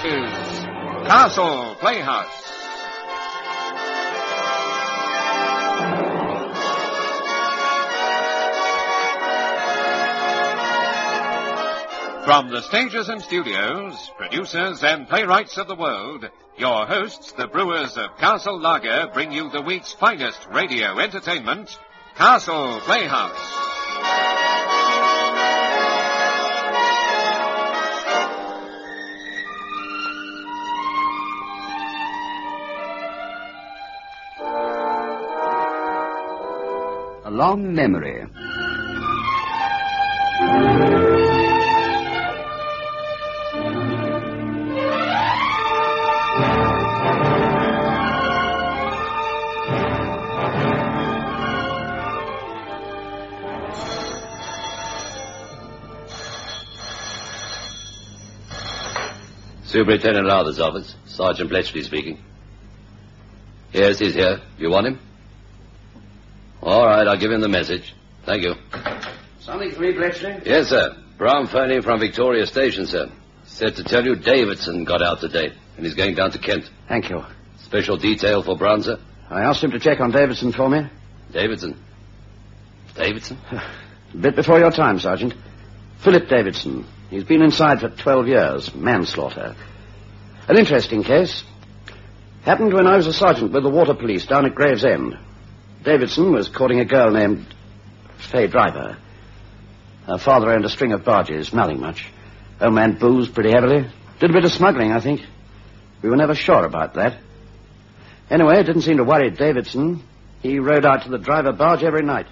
is Castle Playhouse. From the stages and studios, producers and playwrights of the world, your hosts, the brewers of Castle Lager, bring you the week's finest radio entertainment, Castle Playhouse. A long memory. Superintendent Arthur's office. Sergeant Bletchley speaking. Yes, he's here. You want him? All right, I'll give him the message. Thank you. Something for me, Bletchley? Yes, sir. Brown phoning from Victoria Station, sir. Said to tell you Davidson got out today, and he's going down to Kent. Thank you. Special detail for Brown, sir? I asked him to check on Davidson for me. Davidson? Davidson? A bit before your time, Sergeant. Philip Davidson. He's been inside for 12 years. Manslaughter. An interesting case. Happened when I was a sergeant with the water police down at Gravesend. Davidson was courting a girl named Fay Driver. Her father owned a string of barges, nothing much. Old man boozed pretty heavily. Did a bit of smuggling, I think. We were never sure about that. Anyway, it didn't seem to worry Davidson. He rowed out to the Driver barge every night.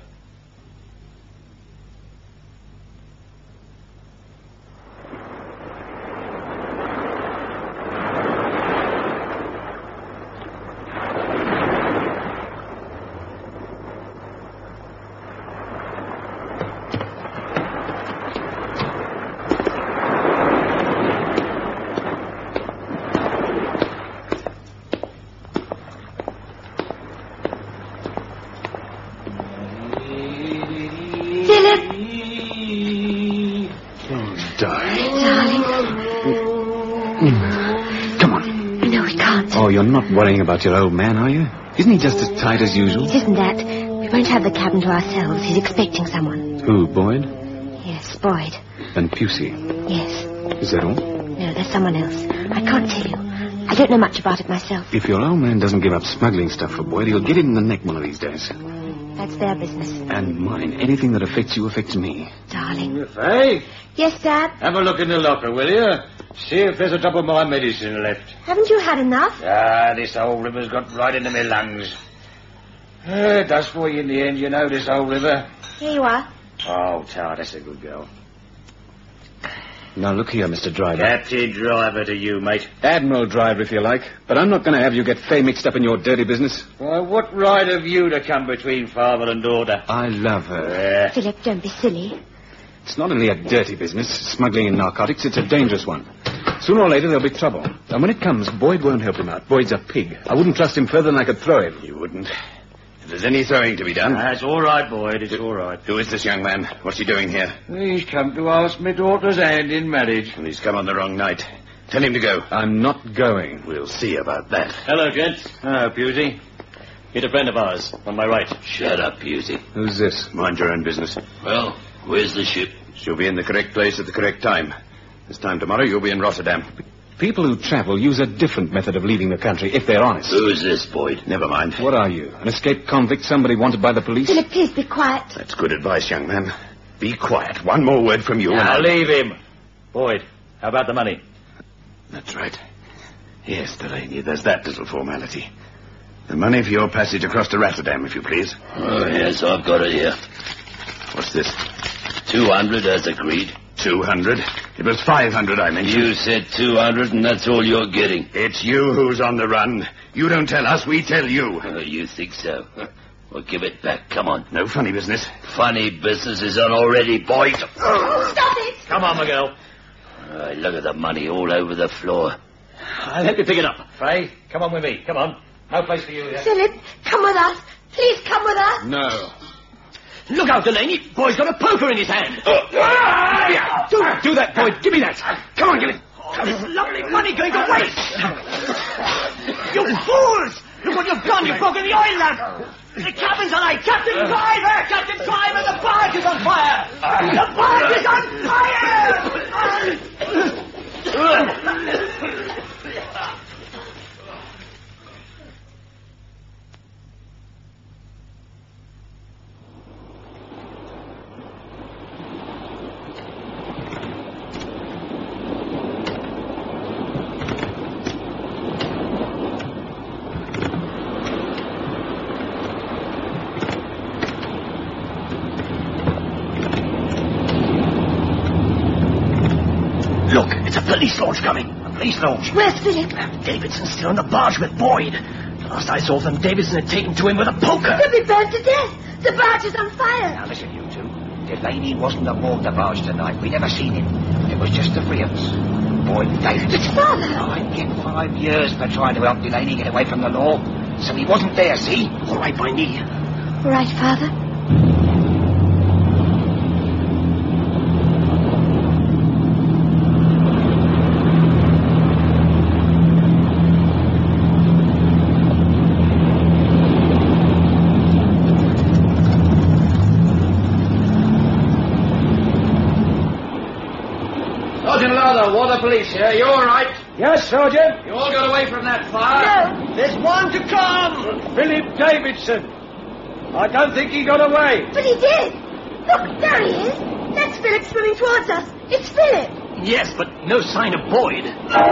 You're not worrying about your old man, are you? Isn't he just as tight as usual? It isn't that. We won't have the cabin to ourselves. He's expecting someone. Who, Boyd? Yes, Boyd. And Pusey? Yes. Is that all? No, there's someone else. I can't tell you. I don't know much about it myself. If your old man doesn't give up smuggling stuff for Boyd, he'll get it in the neck one of these days. That's their business. And mine. Anything that affects you affects me. Darling. Faye? Yes, Dad? Have a look in the locker, will you? See if there's a drop of my medicine left. Haven't you had enough? This old river's got right into my lungs. It does for you in the end, you know, this old river. Here you are. Oh, Tar, that's a good girl. Now, look here, Mr. Driver. Captain Driver to you, mate. Admiral Driver, if you like. But I'm not going to have you get Faye mixed up in your dirty business. Well, what right have you to come between father and daughter? I love her. Philip, don't be silly. It's not only a dirty business, smuggling in narcotics, it's a dangerous one. Sooner or later, there'll be trouble. And when it comes, Boyd won't help him out. Boyd's a pig. I wouldn't trust him further than I could throw him. You wouldn't? If there's any throwing to be done... That's all right, Boyd. It's all right. Who is this young man? What's he doing here? He's come to ask my daughter's hand in marriage. And he's come on the wrong night. Tell him to go. I'm not going. We'll see about that. Hello, gents. Hello, Pusey. Meet a friend of ours, on my right. Shut up, Pusey. Who's this? Mind your own business. Well, where's the ship? She'll be in the correct place at the correct time. This time tomorrow, you'll be in Rotterdam. People who travel use a different method of leaving the country, if they're honest. Who is this, Boyd? Never mind. What are you? An escaped convict, somebody wanted by the police? Philip, please be quiet. That's good advice, young man. Be quiet. One more word from you. Now, leave him. Boyd, how about the money? That's right. Yes, Delaney, there's that little formality. The money for your passage across to Rotterdam, if you please. Oh, yes, I've got it here. What's this? 200 as agreed. 200? It was 500 I mentioned. You said 200 and that's all you're getting. It's you who's on the run. You don't tell us, we tell you. Oh, you think so? Well, give it back. Come on. No funny business. Funny business is on already, Boyd. Oh, stop it! Come on, Miguel. Look at the money all over the floor. I'll help you pick it up. Faye, come on with me. Come on. No place for you here. Philip, come with us. Please come with us. No. Look out, Delaney. Boyd's got a poker in his hand. Do that, Boyd. Give me that. Come on, give it. All this lovely money going to waste! You fools! Look what you've done! You've broken the oil lamp! The cabin's alight! Captain Driver! Captain Driver! The barge is on fire! The barge is on fire! Police launch coming. A police launch. Where's Philip? Davidson's still on the barge with Boyd. The last I saw of them, Davidson had taken to him with a poker. They'll be burned to death. The barge is on fire. Now listen, you two. Delaney wasn't aboard the barge tonight. We never seen him. It was just the three of us. Boyd and Davidson. But Father... I'd get 5 years for trying to help Delaney get away from the law. So he wasn't there, see? All right by me. All right, Father. Water police here. You all right? Yes, Sergeant. You all got away from that fire? No. There's one to come. Philip Davidson. I don't think he got away. But he did. Look, there he is. That's Philip swimming towards us. It's Philip. Yes, but no sign of Boyd.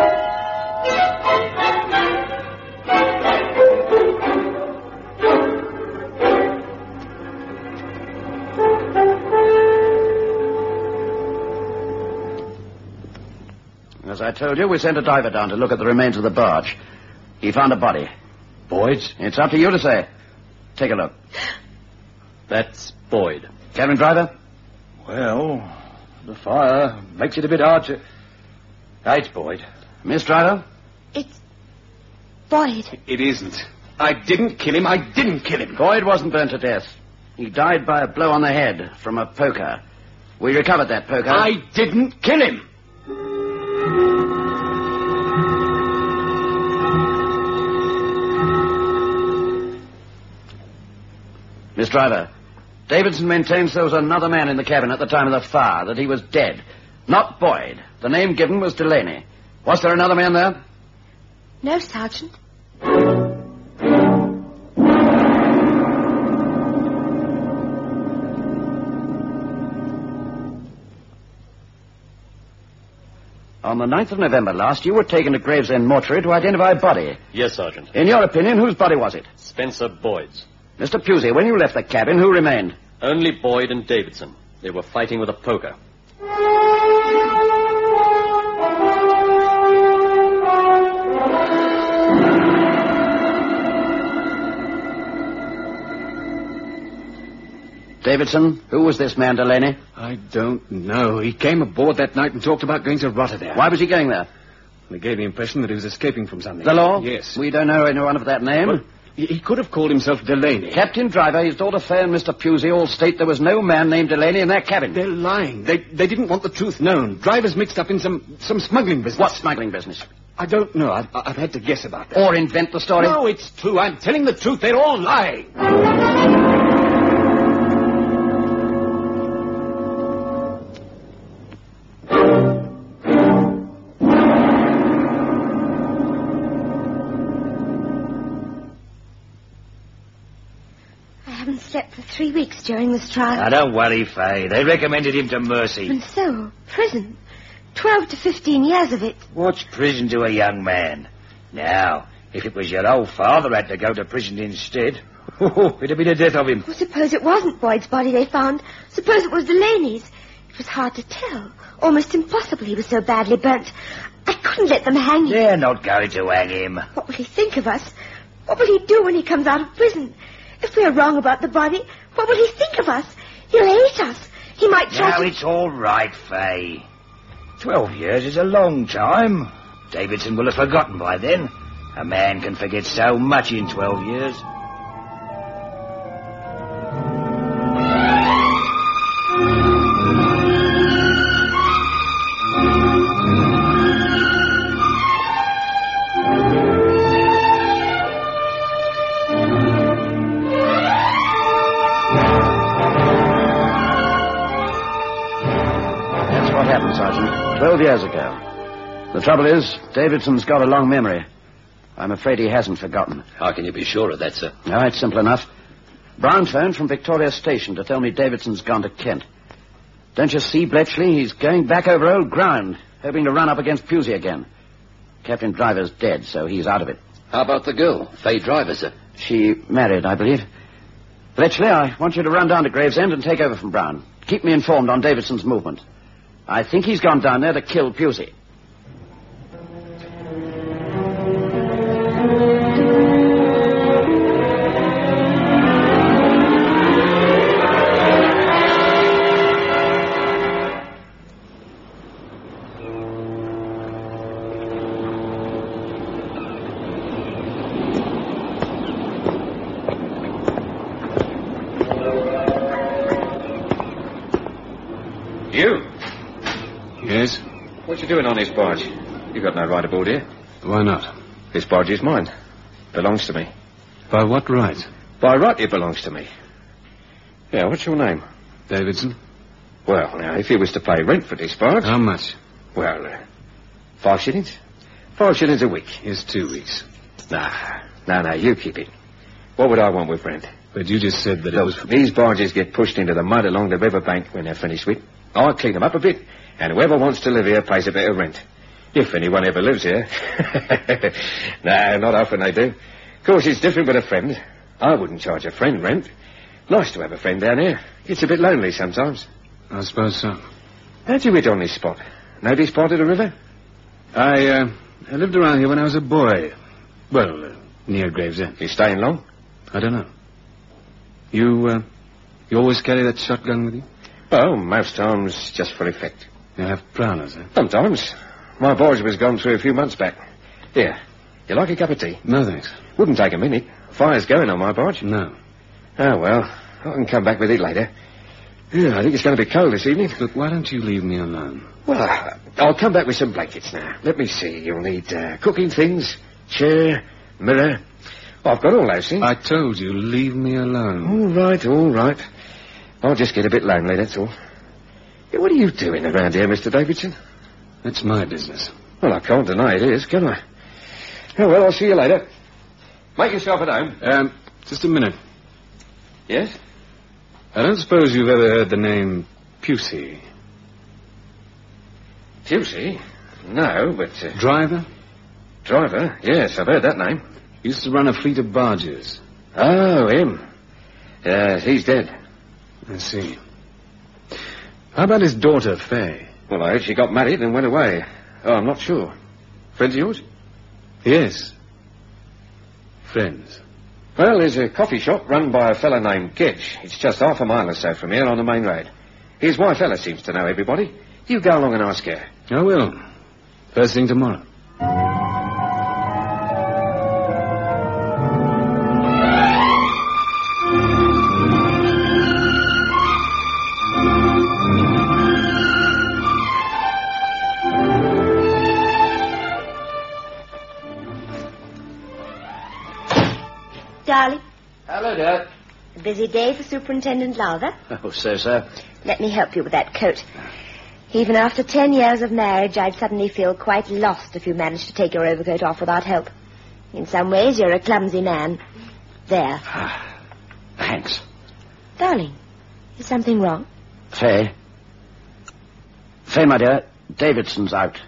As I told you, we sent a diver down to look at the remains of the barge. He found a body. Boyd's? It's up to you to say. Take a look. That's Boyd. Cabin driver? Well, the fire makes it a bit hard to... It's Boyd. Miss driver? It's Boyd. It isn't. I didn't kill him. I didn't kill him. Boyd wasn't burnt to death. He died by a blow on the head from a poker. We recovered that poker. I didn't kill him. Miss Driver, Davidson maintains there was another man in the cabin at the time of the fire, that he was dead. Not Boyd. The name given was Delaney. Was there another man there? No, Sergeant. On the 9th of November last, you were taken to Gravesend Mortuary to identify a body. Yes, Sergeant. In your opinion, whose body was it? Spencer Boyd's. Mr. Pusey, when you left the cabin, who remained? Only Boyd and Davidson. They were fighting with a poker. Davidson, who was this man, Delaney? I don't know. He came aboard that night and talked about going to Rotterdam. Why was he going there? They gave the impression that he was escaping from something. The law? Yes. We don't know anyone of that name. Well, he could have called himself Delaney. Captain Driver, his daughter Faye and Mr. Pusey all state there was no man named Delaney in that cabin. They're lying. They didn't want the truth known. Driver's mixed up in some smuggling business. What smuggling business? I don't know. I've had to guess about that. Or invent the story? No, it's true. I'm telling the truth. They're all lying. Slept for 3 weeks during this trial. Now, don't worry, Faye. They recommended him to mercy. And so, prison. 12 to 15 years of it. What's prison to a young man? Now, if it was your old father had to go to prison instead, it'd have been the death of him. Well, suppose it wasn't Boyd's body they found. Suppose it was Delaney's. It was hard to tell. Almost impossible, he was so badly burnt. I couldn't let them hang him. They're not going to hang him. What will he think of us? What will he do when he comes out of prison? If we're wrong about the body, what will he think of us? He'll hate us. He might try Now, it's all right, Faye. 12 years is a long time. Davidson will have forgotten by then. A man can forget so much in 12 years. 12 years ago. The trouble is, Davidson's got a long memory. I'm afraid he hasn't forgotten. How can you be sure of that, sir? No, it's simple enough. Brown phoned from Victoria Station to tell me Davidson's gone to Kent. Don't you see, Bletchley? He's going back over old ground, hoping to run up against Pusey again. Captain Driver's dead, so he's out of it. How about the girl, Faye Driver, sir? She married, I believe. Bletchley, I want you to run down to Gravesend and take over from Brown. Keep me informed on Davidson's movement. I think he's gone down there to kill Pusey. You? Yes? What you doing on this barge? You got no right aboard here. Why not? This barge is mine. Belongs to me. By what right? By right it belongs to me. Yeah, what's your name? Davidson? Well, now, if you was to pay rent for this barge... How much? Well, 5 shillings? 5 shillings a week. Here's 2 weeks. Nah, you keep it. What would I want with rent? But you just said that it was... These barges get pushed into the mud along the riverbank when they're finished with. I clean them up a bit, and whoever wants to live here pays a bit of rent. If anyone ever lives here. Nah, not often they do. Of course, it's different with a friend. I wouldn't charge a friend rent. Nice to have a friend down here. It's a bit lonely sometimes. I suppose so. How'd you hit on this spot? Know this part of the river? I lived around here when I was a boy. Well, near Gravesend. You staying long? I don't know. You always carry that shotgun with you? Oh, most times just for effect. You have prowlers, eh? Sometimes. My barge was gone through a few months back. Here, you like a cup of tea? No, thanks. Wouldn't take a minute. Fire's going on my barge. No. Oh, well, I can come back with it later. Yeah, I think it's going to be cold this evening. Look, why don't you leave me alone? Well, I'll come back with some blankets now. Let me see. You'll need cooking things, chair, mirror. I've got all those things. I told you, leave me alone. All right. I'll just get a bit lonely, that's all. Yeah, what are you doing around here, Mr. Davidson? That's my business. Well, I can't deny it is, can I? Oh, well, I'll see you later. Make yourself at home. Just a minute. Yes? I don't suppose you've ever heard the name Pusey. Pusey? No, but... Driver? Driver? Yes, I've heard that name. Used to run a fleet of barges. Oh, him. He's dead. I see. How about his daughter, Faye? Well, I heard she got married and went away. Oh, I'm not sure. Friends of yours? Yes. Friends. Well, there's a coffee shop run by a fellow named Gedge. It's just half a mile or so from here on the main road. His wife, Ella, seems to know everybody. You go along and ask her. I will. First thing tomorrow. Darling. Hello, Dad. A busy day for Superintendent Lowther. Oh, so. Let me help you with that coat. Even after 10 years of marriage, I'd suddenly feel quite lost if you managed to take your overcoat off without help. In some ways, you're a clumsy man. There. Thanks. Darling, is something wrong? Faye, my dear, Davidson's out.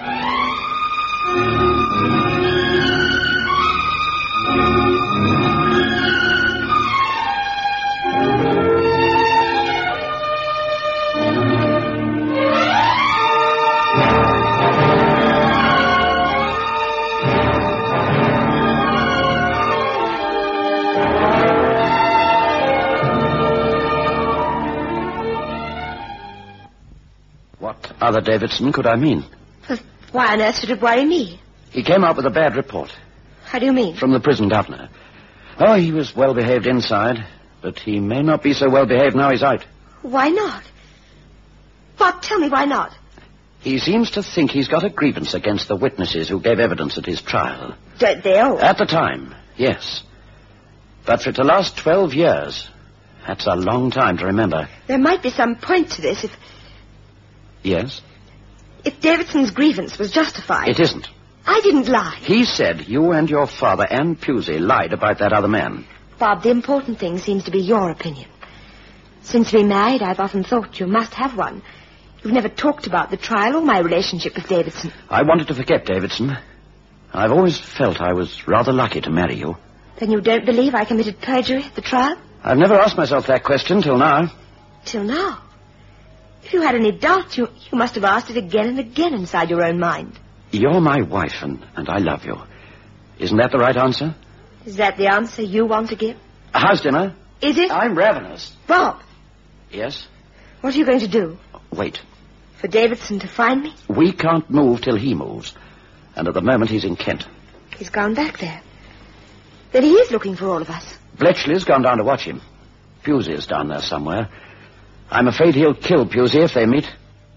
Other Davidson could I mean? Well, why on earth should it worry me? He came out with a bad report. How do you mean? From the prison governor. Oh, he was well behaved inside, but he may not be so well behaved now he's out. Why not? What? Tell me why not? He seems to think he's got a grievance against the witnesses who gave evidence at his trial. Don't they all? At the time, yes. But for it to last 12 years, that's a long time to remember. There might be some point to this if... Yes? If Davidson's grievance was justified... It isn't. I didn't lie. He said you and your father and Pusey lied about that other man. Bob, the important thing seems to be your opinion. Since we married, I've often thought you must have one. You've never talked about the trial or my relationship with Davidson. I wanted to forget Davidson. I've always felt I was rather lucky to marry you. Then you don't believe I committed perjury at the trial? I've never asked myself that question till now. Till now? If you had any doubt, you must have asked it again and again inside your own mind. You're my wife, and I love you. Isn't that the right answer? Is that the answer you want to give? How's dinner? Is it? I'm ravenous. Bob! Yes? What are you going to do? Wait. For Davidson to find me? We can't move till he moves. And at the moment he's in Kent. He's gone back there. Then he is looking for all of us. Bletchley's gone down to watch him. Pusey's down there somewhere. I'm afraid he'll kill Pusey if they meet.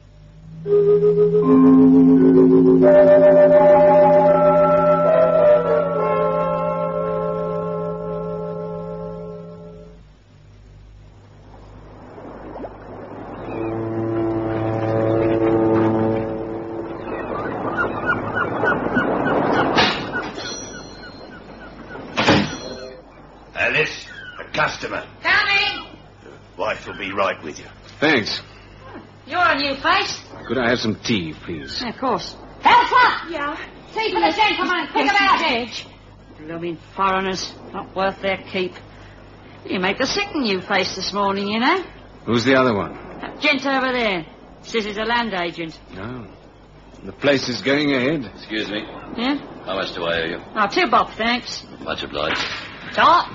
Alice, a customer. Coming! Wife will be right with you. Thanks. You're a new face. Could I have some tea, please? Of course. Elsa! Yeah? Tea for the gentleman. Quick about it. Blooming foreigners. Not worth their keep. You make the second new face this morning, you know. Who's the other one? That gent over there. Says he's a land agent. Oh. The place is going ahead. Excuse me. Yeah? How much do I owe you? Oh, 2 bob, thanks. Much obliged. Top.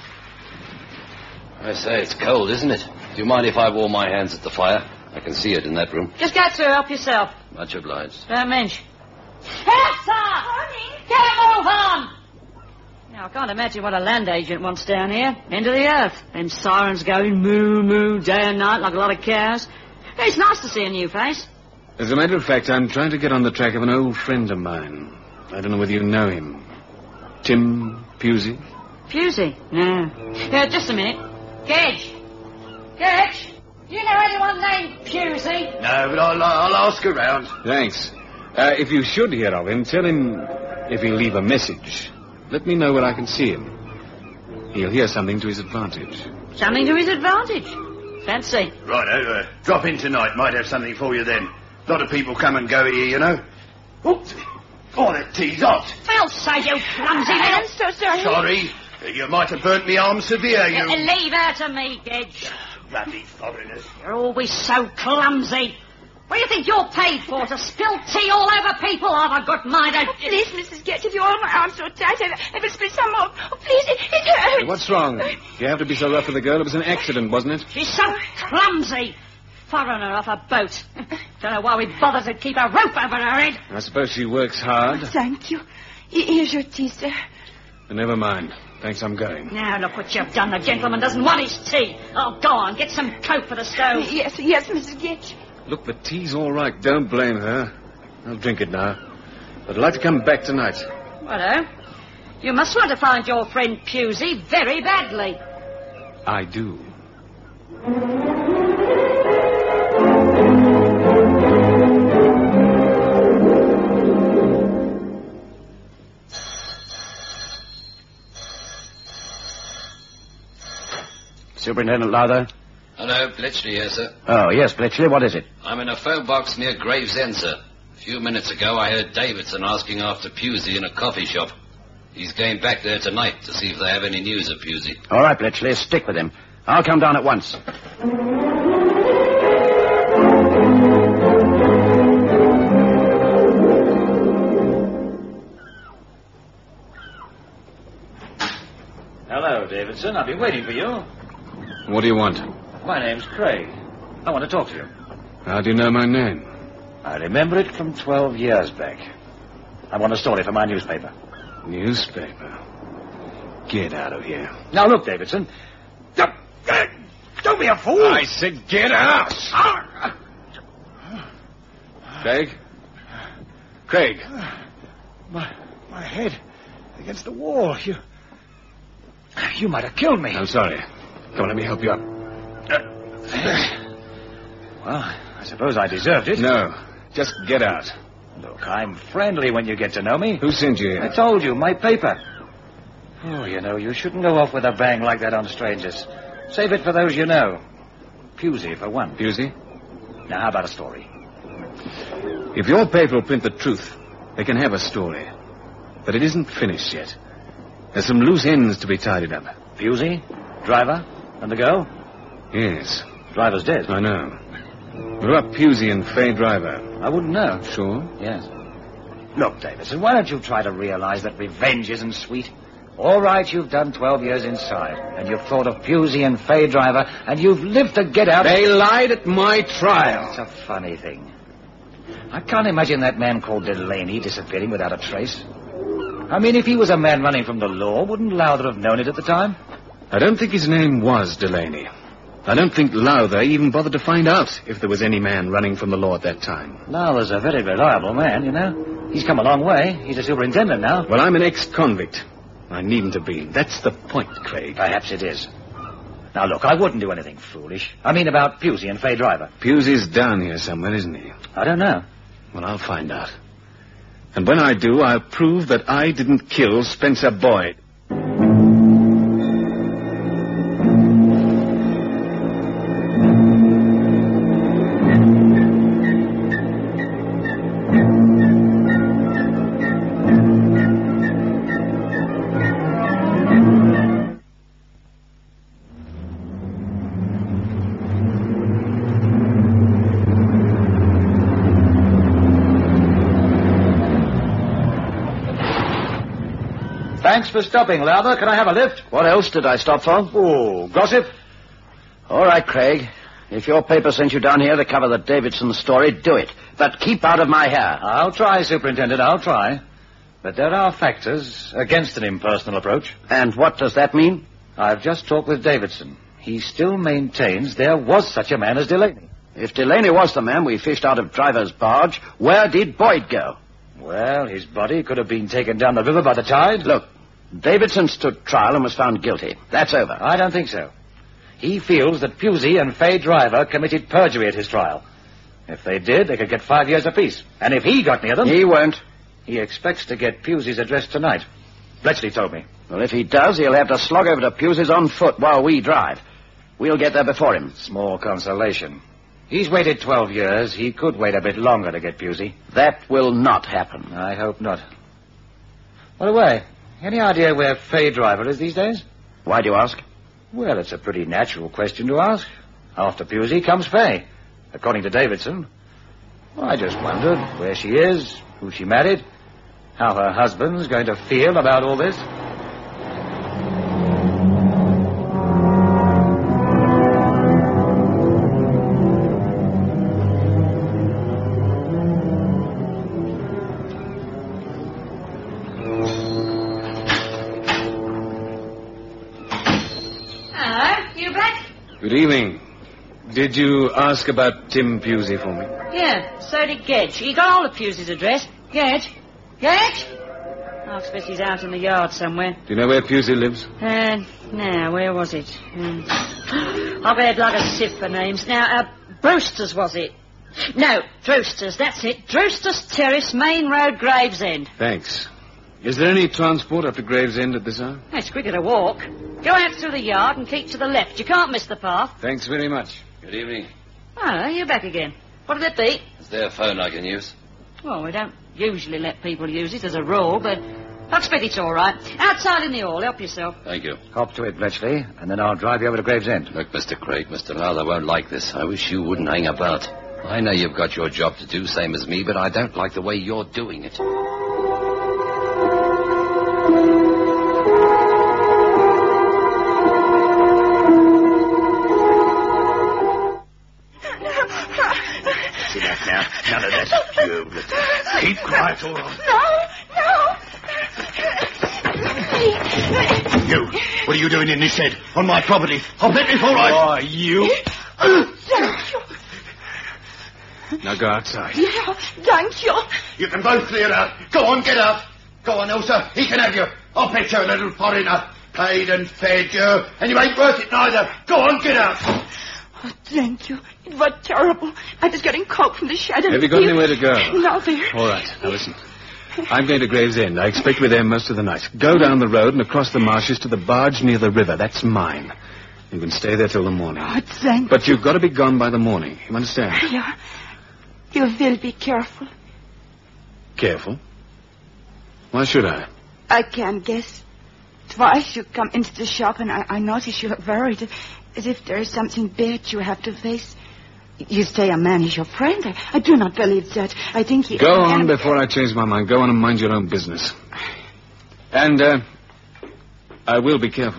I say, it's cold, isn't it? Do you mind if I warm my hands at the fire? I can see it in that room. Just go through, help yourself. Much obliged. Don't mention. Elsa! Honey! Get a move on! Now, I can't imagine what a land agent wants down here. End of the earth. Them sirens going moo, moo, day and night like a lot of cows. It's nice to see a new face. As a matter of fact, I'm trying to get on the track of an old friend of mine. I don't know whether you know him. Tim Pusey? Pusey? No. Just a minute. Gedge. Gedge? Do you know anyone named Pusey? No, but I'll ask around. Thanks. If you should hear of him, tell him if he'll leave a message. Let me know where I can see him. He'll hear something to his advantage. Something to his advantage? Fancy. Right, drop in tonight. Might have something for you then. A lot of people come and go here, you know. Oops. Oh, that tea's hot. Elsa, you clumsy little... I'm so sorry. Sorry. You might have burnt me arm severe, you... Leave her to me, Gedge. Bloody foreigners. You're always so clumsy. What do you think you're paid for? To spill tea all over people? I've a good mind. Oh, please, Mrs. Gedge, if you hold my arm so tight, I will spill some more. Oh, please, it hurts. What's wrong? You have to be so rough with the girl. It was an accident, wasn't it? She's so clumsy. Foreigner off a boat. Don't know why we bother to keep a rope over her head. I suppose she works hard. Oh, thank you. Here's your tea, sir. Never mind. Thanks, I'm going. Now, look what you've done. The gentleman doesn't want his tea. Oh, go on. Get some coke for the stove. Yes, Mrs. Gedge. Look, the tea's all right. Don't blame her. I'll drink it now. But I'd like to come back tonight. Righto. You must want to find your friend Pusey very badly. I do. Superintendent Lowther? Hello, Bletchley here, sir. Oh, yes, Bletchley. What is it? I'm in a phone box near Gravesend, sir. A few minutes ago, I heard Davidson asking after Pusey in a coffee shop. He's going back there tonight to see if they have any news of Pusey. All right, Bletchley. Stick with him. I'll come down at once. Hello, Davidson. I've been waiting for you. What do you want? My name's Craig. I want to talk to you. How do you know my name? I remember it from 12 years back. I want a story for my newspaper. Newspaper? Get out of here. Now, look, Davidson. Don't be a fool. I said get out. Craig? Craig. My head against the wall. You might have killed me. I'm sorry. Come on, let me help you up. Well, I suppose I deserved it. No. Just get out. Look, I'm friendly when you get to know me. Who sent you here? I told you, my paper. Oh, you know, you shouldn't go off with a bang like that on strangers. Save it for those you know. Pusey, for one. Pusey? Now, how about a story? If your paper will print the truth, they can have a story. But it isn't finished yet. There's some loose ends to be tidied up. Pusey? Driver? And the girl? Yes. Driver's dead. I know. What about Pusey and Fay Driver? I wouldn't know. Sure? Yes. Look, Davidson, why don't you try to realize that revenge isn't sweet? All right, you've done 12 years inside, and you've thought of Pusey and Fay Driver, and you've lived to get out... They lied at my trial. It's a funny thing. I can't imagine that man called Delaney disappearing without a trace. I mean, if he was a man running from the law, wouldn't Lowther have known it at the time? I don't think his name was Delaney. I don't think Lowther even bothered to find out if there was any man running from the law at that time. Lowther's a very reliable man, you know. He's come a long way. He's a superintendent now. Well, I'm an ex-convict. I needn't have been. That's the point, Craig. Perhaps it is. Now, look, I wouldn't do anything foolish. I mean about Pusey and Fay Driver. Pusey's down here somewhere, isn't he? I don't know. Well, I'll find out. And when I do, I'll prove that I didn't kill Spencer Boyd. Thanks for stopping, Lowther. Can I have a lift? What else did I stop for? Oh, gossip? All right, Craig. If your paper sent you down here to cover the Davidson story, do it. But keep out of my hair. I'll try, Superintendent, I'll try. But there are factors against an impersonal approach. And what does that mean? I've just talked with Davidson. He still maintains there was such a man as Delaney. If Delaney was the man we fished out of Driver's barge, where did Boyd go? Well, his body could have been taken down the river by the tide. Look, Davidson stood trial and was found guilty. That's over. I don't think so. He feels that Pusey and Fay Driver committed perjury at his trial. If they did, they could get 5 years apiece. And if he got near them... He won't. He expects to get Pusey's address tonight. Bletchley told me. Well, if he does, he'll have to slog over to Pusey's on foot while we drive. We'll get there before him. Small consolation. He's waited 12 years. He could wait a bit longer to get Pusey. That will not happen. I hope not. By the way, any idea where Fay Driver is these days? Why do you ask? Well, it's a pretty natural question to ask. After Pusey comes Fay, according to Davidson. Well, I just wondered where she is, who she married, how her husband's going to feel about all this. Good evening. Did you ask about Tim Pusey for me? Yeah, so did Gedge. He got all of Pusey's address. Gedge? Gedge? I expect he's out in the yard somewhere. Do you know where Pusey lives? Now, where was it? I've had like a sieve for names. Now, Brewster's, was it? No, Drewster's, that's it. Drewster's Terrace, Main Road, Gravesend. Thanks. Is there any transport up to Gravesend at this hour? It's quicker to walk. Go out through the yard and keep to the left. You can't miss the path. Thanks very much. Good evening. Oh, you're back again. What'll it be? Is there a phone I can use? Well, we don't usually let people use it as a rule, but I expect it's all right. Outside in the hall, help yourself. Thank you. Hop to it, Bletchley, and then I'll drive you over to Gravesend. Look, Mr. Craig, Mr. Lowther won't like this. I wish you wouldn't hang about. I know you've got your job to do, same as me, but I don't like the way you're doing it. See that now? None of that. You keep quiet, all right. No. You, what are you doing in this shed? On my property? I'll bet before I... Oh, you... Thank you. Now go outside. Yeah, thank you. You can both clear out. Go on, get out. Go on, Elsa. He can have you. I'll bet you a little foreigner. Paid and fed you, and you ain't worth it neither. Go on, get out. Oh, thank you. It was terrible. I was getting coke from the shed. Have you got anywhere to go? No, there. All right. Now listen. I'm going to Gravesend. I expect to be there most of the night. Go down the road and across the marshes to the barge near the river. That's mine. You can stay there till the morning. Oh, thank But you've got to be gone by the morning. You understand? Yeah. You will be careful. Careful? Why should I? I can't guess. Twice you come into the shop and I notice you are worried, as if there is something bad you have to face. You say a man is your friend. I do not believe that. I think he... Go on before I change my mind. Go on and mind your own business. And, I will be careful.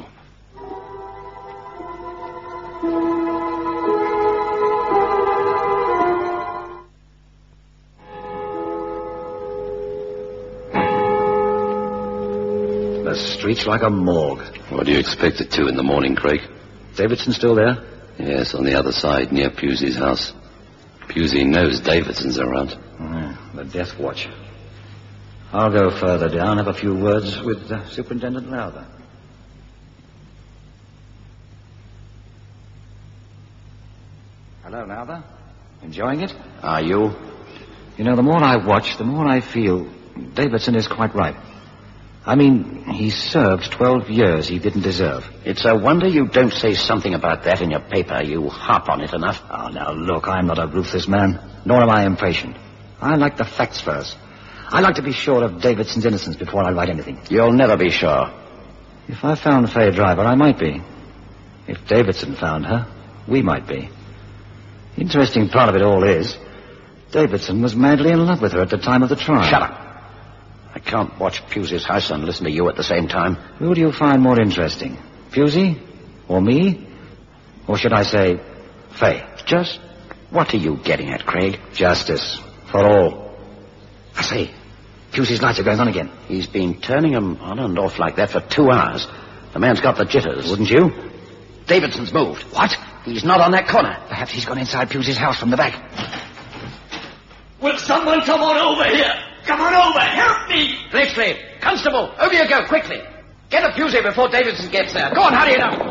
The street's like a morgue. What do you expect at 2 in the morning, Craig? Davidson still there? Yes, on the other side, near Pusey's house. Pusey knows Davidson's around. The death watch. I'll go further down, have a few words with Superintendent Lowther. Hello, Lowther. Enjoying it? Are you? You know, the more I watch, the more I feel Davidson is quite right. I mean, he served 12 years he didn't deserve. It's a wonder you don't say something about that in your paper. You harp on it enough. Oh, now, look, I'm not a ruthless man, nor am I impatient. I like the facts first. I like to be sure of Davidson's innocence before I write anything. You'll never be sure. If I found Faye Driver, I might be. If Davidson found her, we might be. The interesting part of it all is, Davidson was madly in love with her at the time of the trial. Shut up. I can't watch Pusey's house and listen to you at the same time. Who do you find more interesting? Pusey? Or me? Or should I say, Faye? Just what are you getting at, Craig? Justice. For all. I say, Pusey's lights are going on again. He's been turning them on and off like that for 2 hours. The man's got the jitters. Wouldn't you? Davidson's moved. What? He's not on that corner. Perhaps he's gone inside Pusey's house from the back. Will someone come on over here? Come on over. Help me. Bletchley, Constable, over you go, quickly. Get a Pusey before Davidson gets there. Go on, hurry it up.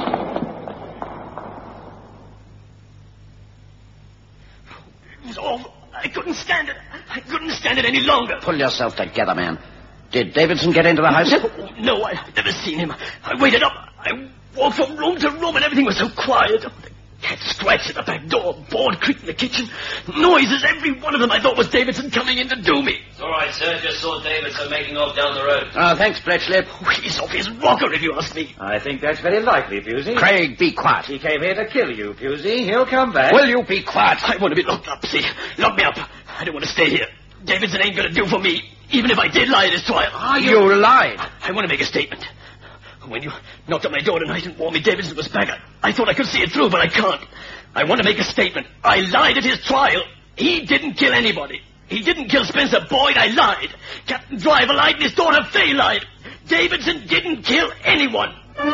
It was awful. I couldn't stand it. I couldn't stand it any longer. Pull yourself together, man. Did Davidson get into the house? No, I've never seen him. I waited up. I walked from room to room, and everything was so quiet. The cat scratched at the back door, board creaked in the kitchen. Noises, every one of them I thought was Davidson coming in to do me. It's all right, sir. Just saw Davidson making off down the road. Oh, thanks, Bletchley. Oh, he's off his rocker, if you ask me. I think that's very likely, Pusey. Craig, be quiet. He came here to kill you, Pusey. He'll come back. Will you be quiet? I want to be locked up, see? Lock me up. I don't want to stay here. Davidson ain't going to do for me, even if I did lie at his trial. You lied. I want to make a statement. When you knocked on my door tonight and warned me Davidson was back, I thought I could see it through, but I can't. I want to make a statement. I lied at his trial. He didn't kill anybody. He didn't kill Spencer Boyd. I lied. Captain Driver lied and his daughter Faye lied. Davidson didn't kill anyone.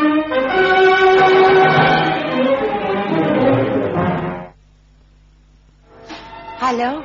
Hello?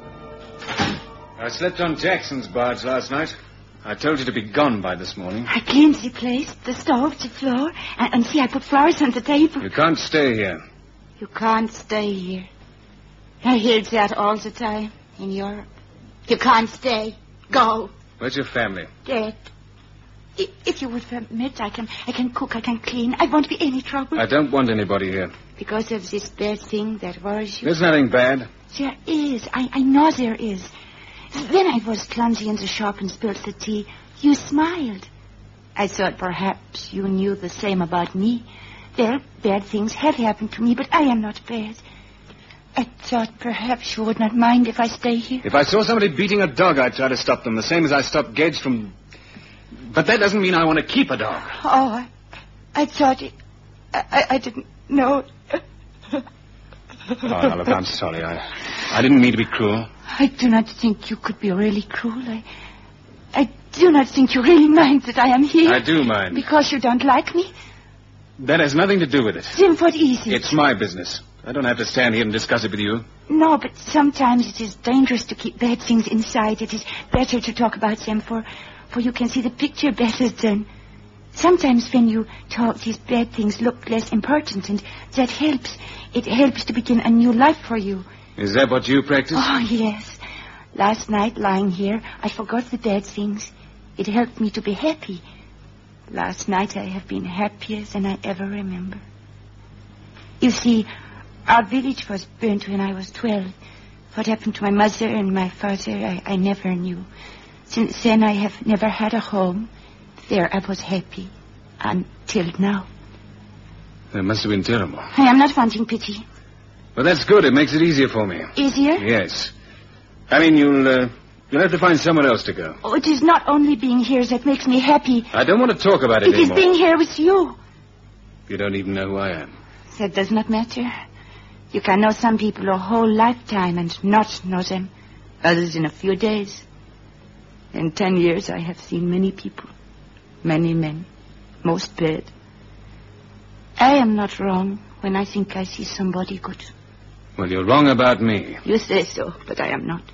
I slept on Jackson's barge last night. I told you to be gone by this morning. I cleaned the place, the stove, the floor, and see, I put flowers on the table. You can't stay here. You can't stay here. I hear that all the time in Europe. You can't stay. Go. Where's your family? Dead. If you would permit, I can cook, I can clean. I won't be any trouble. I don't want anybody here. Because of this bad thing that worries you? There's nothing bad. There is. I know there is. When I was clumsy in the shop and spilled the tea, you smiled. I thought perhaps you knew the same about me. Well, bad things have happened to me, but I am not bad. I thought perhaps you would not mind if I stay here. If I saw somebody beating a dog, I'd try to stop them, the same as I stopped Gedge from... But that doesn't mean I want to keep a dog. Oh, I thought it... I didn't know. Oh, look, I'm sorry. I didn't mean to be cruel. I do not think you could be really cruel. I do not think you really mind that I am here. I do mind. Because you don't like me? That has nothing to do with it. Then what is it? It's my business. I don't have to stand here and discuss it with you. No, but sometimes it is dangerous to keep bad things inside. It is better to talk about them, for you can see the picture better then. Sometimes when you talk, these bad things look less important, and that helps. It helps to begin a new life for you. Is that what you practice? Oh, yes. Last night, lying here, I forgot the bad things. It helped me to be happy. Last night, I have been happier than I ever remember. You see, our village was burnt when I was 12. What happened to my mother and my father, I never knew. Since then, I have never had a home. There I was happy. Until now. That must have been terrible. I am not wanting pity. Well, that's good. It makes it easier for me. Easier? Yes. I mean, you'll have to find somewhere else to go. Oh, it is not only being here that makes me happy. I don't want to talk about it anymore. It is being here with you. You don't even know who I am. That does not matter. You can know some people a whole lifetime and not know them. Others in a few days. In 10 years, I have seen many people. Many men. Most bad. I am not wrong when I think I see somebody good. Well, you're wrong about me. You say so, but I am not.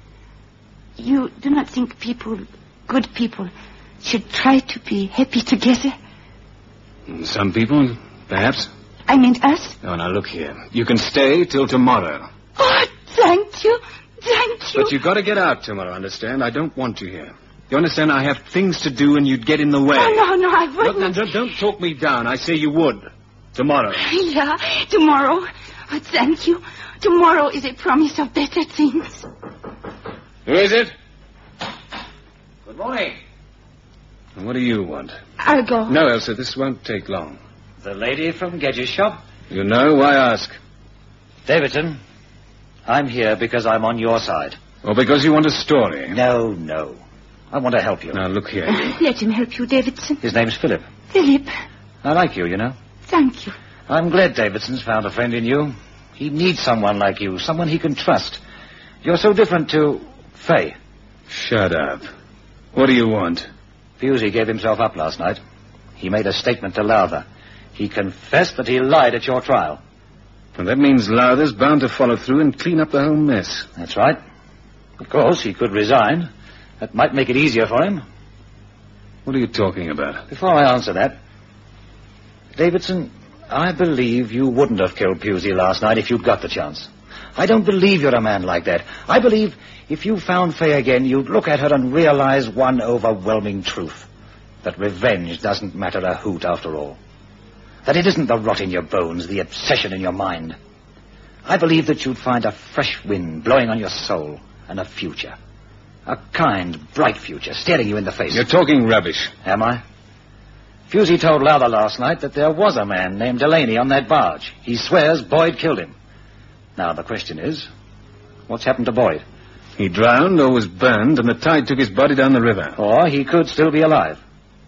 You do not think people, good people, should try to be happy together? Some people, perhaps. I meant us? Oh, now look here. You can stay till tomorrow. Oh, thank you. Thank you. But you've got to get out tomorrow, understand? I don't want you here. You understand? I have things to do and you'd get in the way. Oh, no, I wouldn't. Look, now, don't talk me down. I say you would. Tomorrow. Yeah, tomorrow. Oh, thank you. Tomorrow is a promise of better things. Who is it? Good morning. What do you want? I'll go. No, Elsa, this won't take long. The lady from Gedge's shop? You know, why ask? Davidson, I'm here because I'm on your side. Or because you want a story? No. I want to help you. Now, look here. Let him help you, Davidson. His name's Philip. Philip. I like you, you know. Thank you. I'm glad Davidson's found a friend in you. He needs someone like you, someone he can trust. You're so different to Fay. Shut up. What do you want? Pusey gave himself up last night. He made a statement to Lowther. He confessed that he lied at your trial. Well, that means Lowther's bound to follow through and clean up the whole mess. That's right. Of course, he could resign. That might make it easier for him. What are you talking about? Before I answer that, Davidson, I believe you wouldn't have killed Pusey last night if you'd got the chance. I don't believe you're a man like that. I believe if you found Fay again, you'd look at her and realize one overwhelming truth. That revenge doesn't matter a hoot after all. That it isn't the rot in your bones, the obsession in your mind. I believe that you'd find a fresh wind blowing on your soul and a future. A kind, bright future staring you in the face. You're talking rubbish. Am I? Pusey told Lowther last night that there was a man named Delaney on that barge. He swears Boyd killed him. Now, the question is, what's happened to Boyd? He drowned or was burned, and the tide took his body down the river. Or he could still be alive.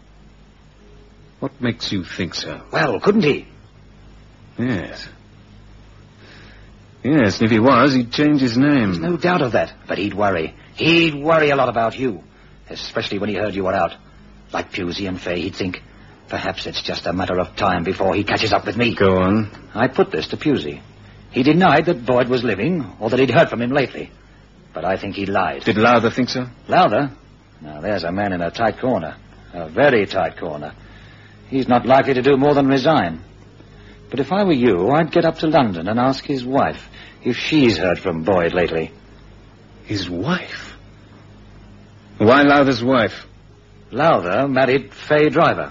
What makes you think so? Well, couldn't he? Yes. Yes, and if he was, he'd change his name. There's no doubt of that. But he'd worry. He'd worry a lot about you. Especially when he heard you were out. Like Pusey and Fay, he'd think, perhaps it's just a matter of time before he catches up with me. Go on. I put this to Pusey. He denied that Boyd was living, or that he'd heard from him lately. But I think he lied. Did Lowther think so? Lowther? Now, there's a man in a tight corner. A very tight corner. He's not likely to do more than resign. But if I were you, I'd get up to London and ask his wife if she's heard from Boyd lately. His wife? Why Lowther's wife? Lowther married Fay Driver.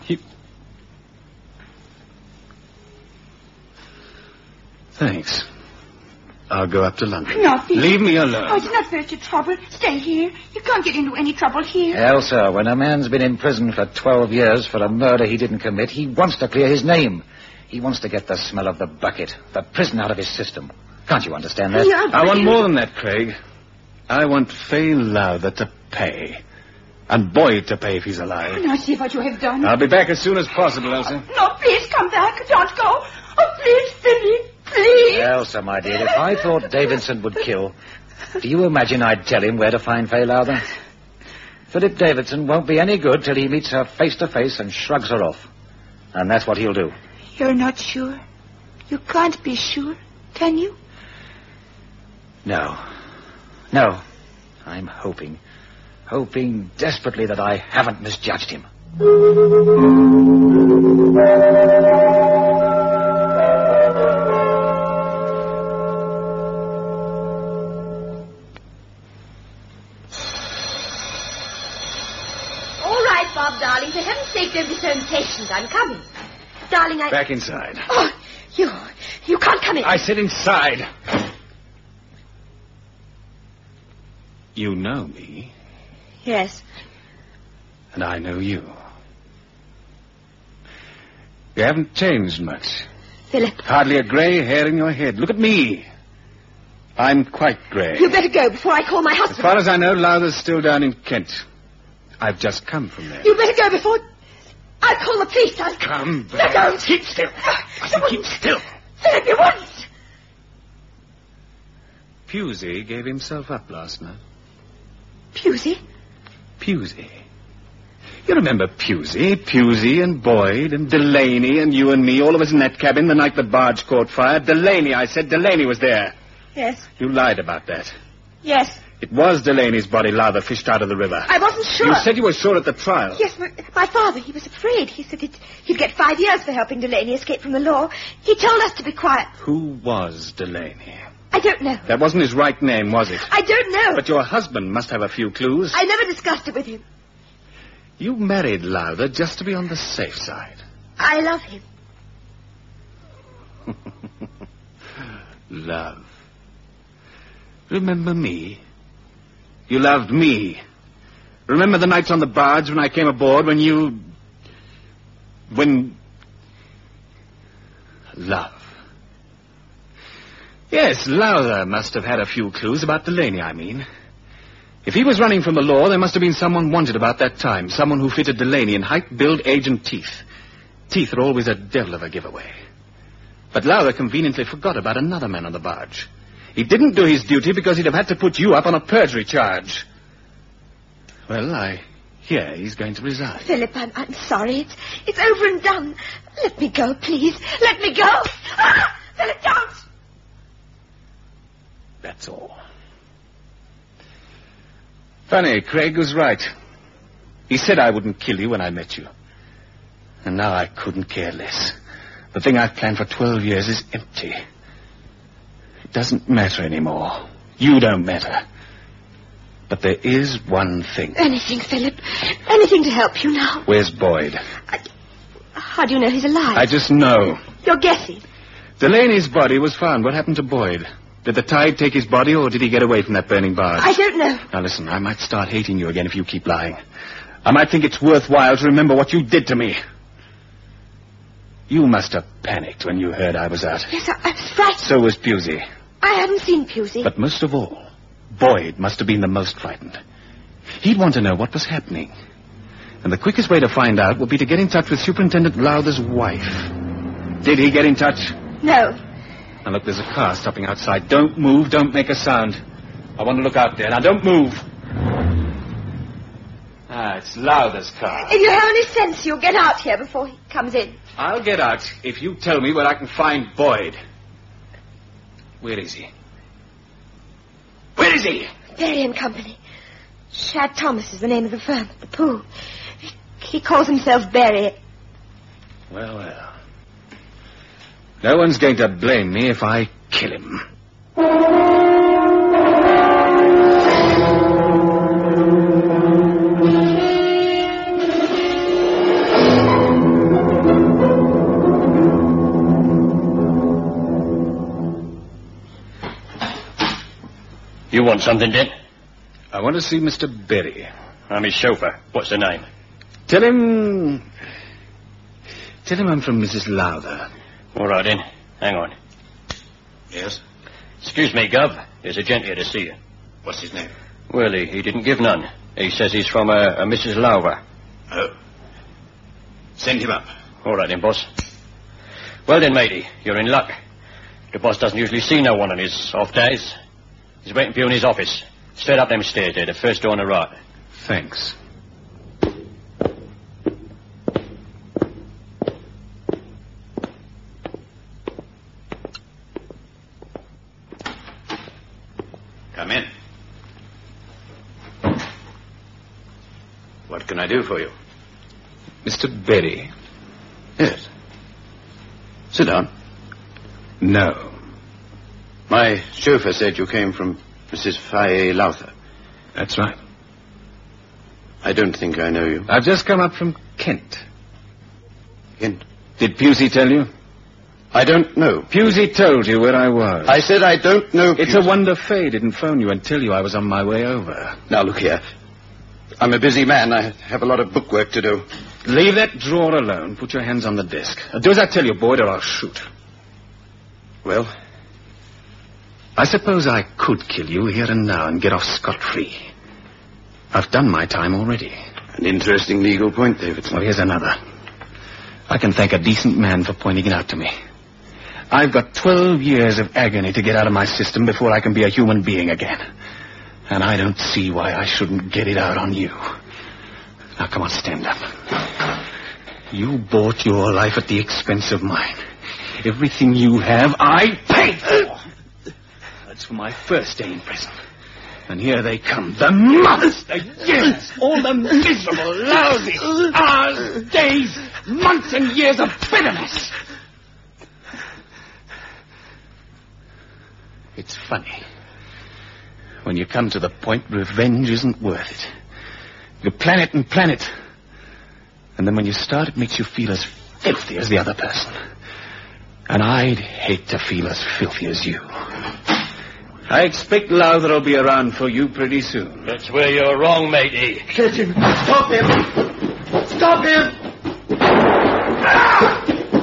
Thanks. I'll go up to London. No, Philip. Leave me alone. Oh, it's not worth your trouble. Stay here. You can't get into any trouble here. Elsa, when a man's been in prison for 12 years for a murder he didn't commit, he wants to clear his name. He wants to get the smell of the bucket, the prison out of his system. Can't you understand that? Yeah, I want more than that, Craig. I want Fay Lowther to pay. And Boyd to pay if he's alive. Now see what you have done. I'll be back as soon as possible, Elsa. No, please come back. Don't go. Oh, please, Philip. Please. Elsa, my dear, if I thought Davidson would kill, do you imagine I'd tell him where to find Fay Lowther? Philip Davidson won't be any good till he meets her face to face and shrugs her off. And that's what he'll do. You're not sure? You can't be sure, can you? No. I'm hoping desperately that I haven't misjudged him. Bob, darling. For heaven's sake, don't be so impatient. I'm coming. Darling, Back inside. Oh, you can't come in. I said inside. You know me. Yes. And I know you. You haven't changed much. Philip. Hardly a grey hair in your head. Look at me. I'm quite grey. You better go before I call my husband. As far as I know, Lowther's still down in Kent. I've just come from there. You better go before... I'll call the police. Come back. No, don't. Keep still. I said keep still. Philip, you wouldn't. Pusey gave himself up last night. Pusey? Pusey. You remember Pusey? Pusey and Boyd and Delaney and you and me, all of us in that cabin the night the barge caught fire. Delaney, I said. Delaney was there. Yes. You lied about that. Yes. It was Delaney's body Lowther fished out of the river. I wasn't sure. You said you were sure at the trial. Yes, my father, he was afraid. He said he'd get 5 years for helping Delaney escape from the law. He told us to be quiet. Who was Delaney? I don't know. That wasn't his right name, was it? I don't know. But your husband must have a few clues. I never discussed it with him. You married Lowther just to be on the safe side. I love him. Love. Remember me? You loved me. Remember the nights on the barge when I came aboard Love. Yes, Lowther must have had a few clues about Delaney, I mean. If he was running from the law, there must have been someone wanted about that time. Someone who fitted Delaney in height, build, age, and teeth. Teeth are always a devil of a giveaway. But Lowther conveniently forgot about another man on the barge. He didn't do his duty because he'd have had to put you up on a perjury charge. Well, I hear he's going to resign. Philip, I'm sorry. It's over and done. Let me go, please. Let me go. Ah! Philip, don't! That's all. Funny, Craig was right. He said I wouldn't kill you when I met you. And now I couldn't care less. The thing I've planned for 12 years is empty. It doesn't matter anymore. You don't matter. But there is one thing. Anything, Philip. Anything to help you now. Where's Boyd? How do you know he's alive? I just know. You're guessing. Delaney's body was found. What happened to Boyd? Did the tide take his body, or did he get away from that burning barge? I don't know. Now, listen, I might start hating you again if you keep lying. I might think it's worthwhile to remember what you did to me. You must have panicked when you heard I was out. Yes, I was frightened. So was Pusey. I hadn't seen Pusey. But most of all, Boyd must have been the most frightened. He'd want to know what was happening. And the quickest way to find out would be to get in touch with Superintendent Lowther's wife. Did he get in touch? No. Now, look, there's a car stopping outside. Don't move, don't make a sound. I want to look out there. Now, don't move. It's Lowther's car. If you have any sense, you'll get out here before he comes in. I'll get out if you tell me where I can find Boyd. Where is he? Where is he? Berry and Company. Shad Thomas is the name of the firm at the pool. He calls himself Berry. Well. No one's going to blame me if I kill him. You want something, Dent? I want to see Mr. Berry. I'm his chauffeur. What's the name? Tell him I'm from Mrs. Lowther. All right, then. Hang on. Yes? Excuse me, Gov. There's a gent here to see you. What's his name? Well, he didn't give none. He says he's from a Mrs. Lowther. Oh. Send him up. All right, then, boss. Well, then, matey, you're in luck. The boss doesn't usually see no one on his off days. He's waiting for you in his office. Straight up them stairs there, the first door on the right. Thanks. Come in. What can I do for you? Mr. Berry. Yes. Sit down. No. My chauffeur said you came from Mrs. Faye Lowther. That's right. I don't think I know you. I've just come up from Kent. Kent? Did Pusey tell you? I don't know. Pusey told you where I was. I said I don't know. It's a wonder Faye didn't phone you and tell you I was on my way over. Now, look here. I'm a busy man. I have a lot of bookwork to do. Leave that drawer alone. Put your hands on the desk. Do as I tell you, Boyd, or I'll shoot. Well? I suppose I could kill you here and now and get off scot-free. I've done my time already. An interesting legal point, Davidson. Well, here's another. I can thank a decent man for pointing it out to me. I've got 12 years of agony to get out of my system before I can be a human being again. And I don't see why I shouldn't get it out on you. Now, come on, stand up. You bought your life at the expense of mine. Everything you have, I paid for. That's for my first day in prison. And here they come. The months, the years, all the miserable, lousy hours, days, months and years of bitterness. It's funny. When you come to the point, revenge isn't worth it. You plan it and plan it. And then when you start, it makes you feel as filthy as the other person. And I'd hate to feel as filthy as you. I expect Lowther will be around for you pretty soon. That's where you're wrong, matey. Catch him. Stop him. Stop him. Ah!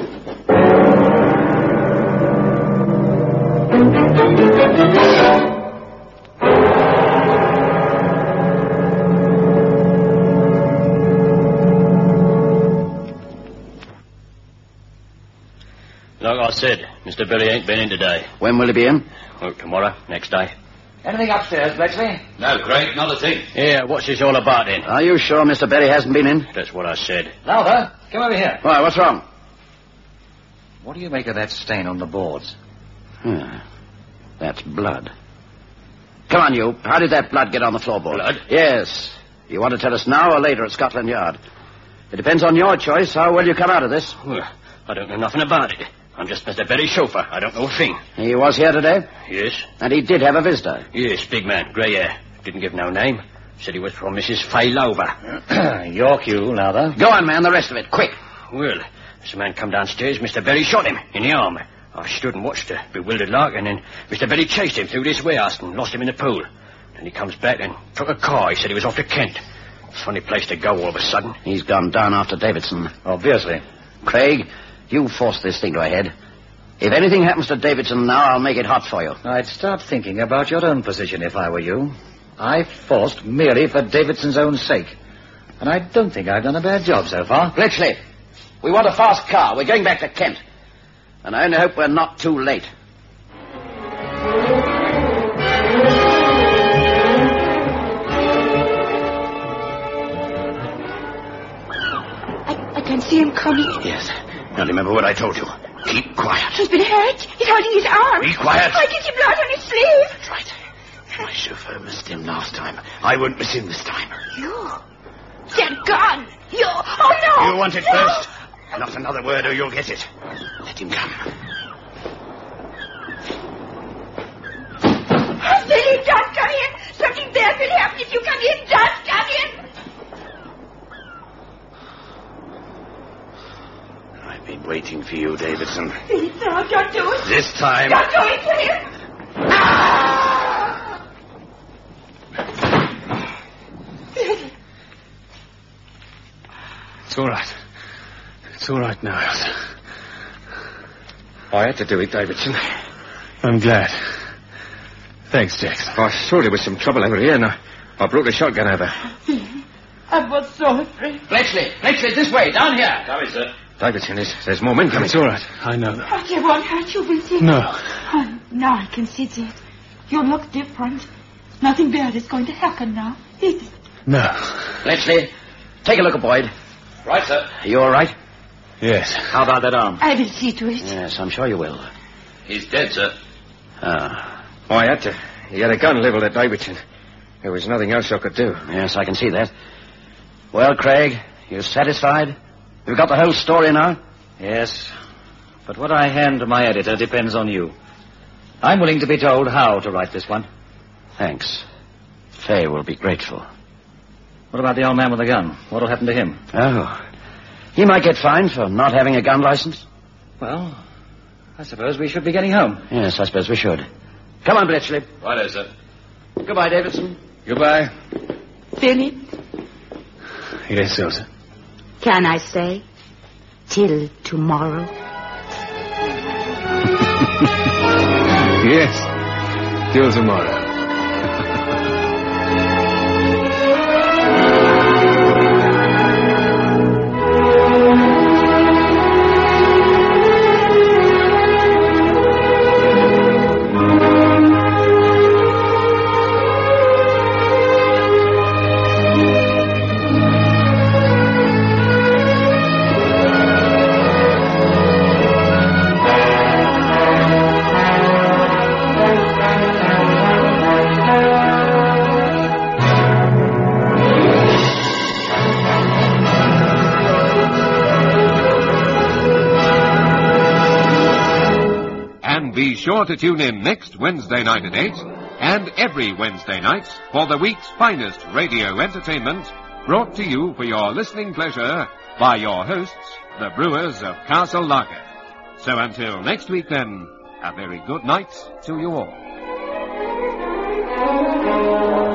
Like I said, Mr. Billy ain't been in today. When will he be in? Oh, tomorrow, next day. Anything upstairs, Bletchley? No, Craig, not a thing. Yeah, what's this all about then? Are you sure Mr. Berry hasn't been in? That's what I said. Lowther, come over here. Why, what's wrong? What do you make of that stain on the boards? That's blood. Come on, you. How did that blood get on the floorboard? Blood? Yes. You want to tell us now or later at Scotland Yard? It depends on your choice how well you come out of this. Well, I don't know nothing about it. I'm just Mr. Berry's chauffeur. I don't know a thing. He was here today? Yes. And he did have a visitor? Yes, big man, grey hair. Didn't give no name. Said he was from Mrs. Faye Lowther. Your cue, Lowther. Go on, man, the rest of it, quick. Well, as a man come downstairs, Mr. Berry shot him in the arm. I stood and watched her, bewildered like, and then Mr. Berry chased him through this warehouse and lost him in the pool. Then he comes back and took a car. He said he was off to Kent. Funny place to go all of a sudden. He's gone down after Davidson. Obviously. Craig, you force this thing to a head. If anything happens to Davidson now, I'll make it hot for you. I'd start thinking about your own position if I were you. I forced merely for Davidson's own sake. And I don't think I've done a bad job so far. Bletchley, we want a fast car. We're going back to Kent. And I only hope we're not too late. I can see him coming. Yes. Now remember what I told you. Keep quiet. He's been hurt. He's holding his arm. Be quiet. I can see blood on his sleeve. That's right. My chauffeur missed him last time. I won't miss him this time. You. That gun. You. Oh, no. You want it first? Not another word or you'll get it. Let him come. Billy, don't come in. Something bad will happen if you come in. Don't come in. I've been waiting for you, Davidson. Please, no, don't do it. This time... Don't do it to him. Ah! It's all right. It's all right now, Elsa. I had to do it, Davidson. I'm glad. Thanks, Jackson. I saw there was some trouble over here, and I brought the shotgun over. I was so afraid. Bletchley, this way, down here. Sorry, sir. Davidson, there's more men coming. It's all right. I know that. But they won't hurt you, will they? No. Oh, now I can see that. You look different. Nothing bad is going to happen now, is it? No. Bletchley, take a look at Boyd. Right, sir. Are you all right? Yes. How about that arm? I will see to it. Yes, I'm sure you will. He's dead, sir. Oh, I had to. He had a gun leveled at Davidson. There was nothing else I could do. Yes, I can see that. Well, Craig, you satisfied? You've got the whole story now? Yes. But what I hand to my editor depends on you. I'm willing to be told how to write this one. Thanks. Fay will be grateful. What about the old man with the gun? What'll happen to him? Oh. He might get fined for not having a gun license. Well, I suppose we should be getting home. Yes, I suppose we should. Come on, Bletchley. Right, sir. Goodbye, Davidson. Goodbye. Philip, Yes, Elsa. can I stay? Till tomorrow. Yes. Till tomorrow. Be sure to tune in next Wednesday night at 8 and every Wednesday night for the week's finest radio entertainment brought to you for your listening pleasure by your hosts, the Brewers of Castle Lager. So until next week then, a very good night to you all.